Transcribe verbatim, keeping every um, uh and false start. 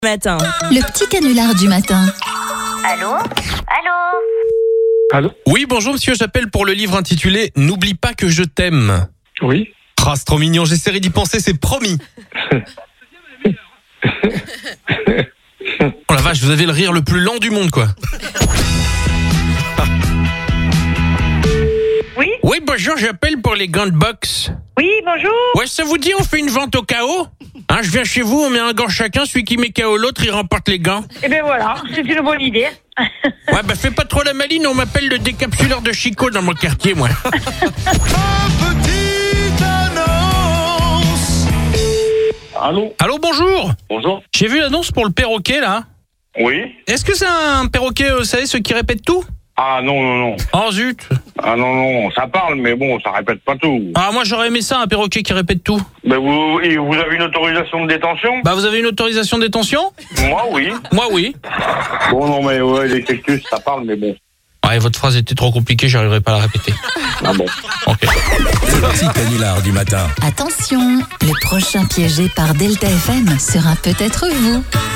Matin. Le petit canular du matin. Allô Allô Allô? Oui, bonjour monsieur, j'appelle pour le livre intitulé « N'oublie pas que je t'aime ». Oui. Ah, c'est trop mignon, j'essaierai d'y penser, c'est promis. Oh la vache, vous avez le rire le plus lent du monde, quoi. Oui Oui, bonjour, j'appelle pour les gants de boxe. Oui, bonjour. Ouais, ça vous dit, on fait une vente au K O? Hein, je viens chez vous, on met un gant chacun, celui qui met K O l'autre, il remporte les gants. Eh ben voilà, c'est une bonne idée. Ouais, bah fais pas trop la maline, on m'appelle le décapsuleur de Chico dans mon quartier, moi. Allô? Allô, bonjour. Bonjour. J'ai vu l'annonce pour le perroquet, là. Oui. Est-ce que c'est un perroquet, vous savez, ceux qui répètent tout? Ah non, non, non. Oh zut. Ah non, non, ça parle, mais bon, ça répète pas tout. Ah, moi j'aurais aimé ça, un perroquet qui répète tout. Ben vous, et vous avez une autorisation de détention? Bah vous avez une autorisation de détention? Moi, oui. Moi oui. Bon, non, mais ouais, les cactus, ça parle, mais bon. Ouais, votre phrase était trop compliquée, j'arriverai pas à la répéter. Ah bon. Ok. Le petit canular du matin. Attention, le prochain piégé par Delta F M sera peut-être vous.